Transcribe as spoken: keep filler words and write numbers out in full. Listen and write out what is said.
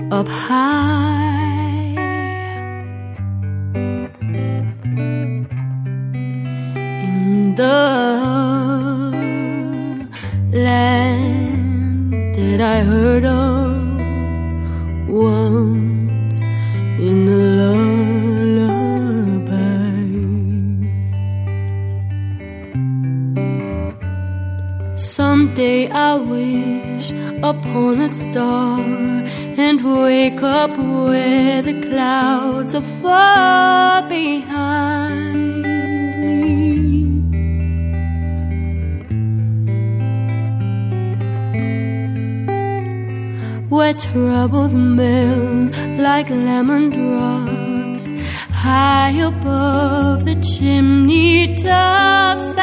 up high. In the land that I heard of once in a lullaby. Someday I wish upon a star and wake up where the clouds are far behind me, where troubles melt like lemon drops high above the chimney tops.